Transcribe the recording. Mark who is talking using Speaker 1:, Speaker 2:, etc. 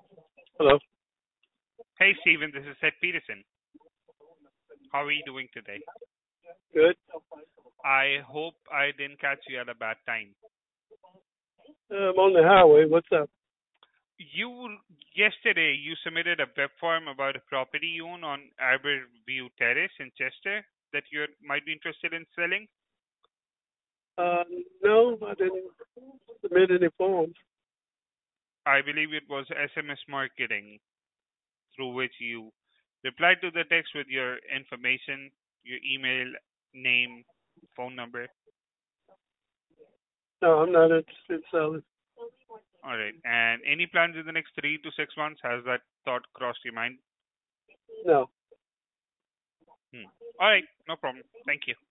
Speaker 1: Hello.
Speaker 2: Hey, Steven, this is Seth Peterson. How are you doing today?
Speaker 1: Good.
Speaker 2: I hope I didn't catch you at a bad time.
Speaker 1: I'm on the highway. What's up?
Speaker 2: Yesterday, you submitted a web form about a property you own on Arbor View Terrace in Chester that you might be interested in selling.
Speaker 1: Uh, no, I didn't submit any forms.
Speaker 2: I believe it was SMS marketing through which you replied to the text with your information, your email, name, phone number.
Speaker 1: No, I'm not interested in selling.
Speaker 2: All right. And any plans in the next 3 to 6 months? Has that thought crossed your mind?
Speaker 1: No.
Speaker 2: All right. No problem. Thank you.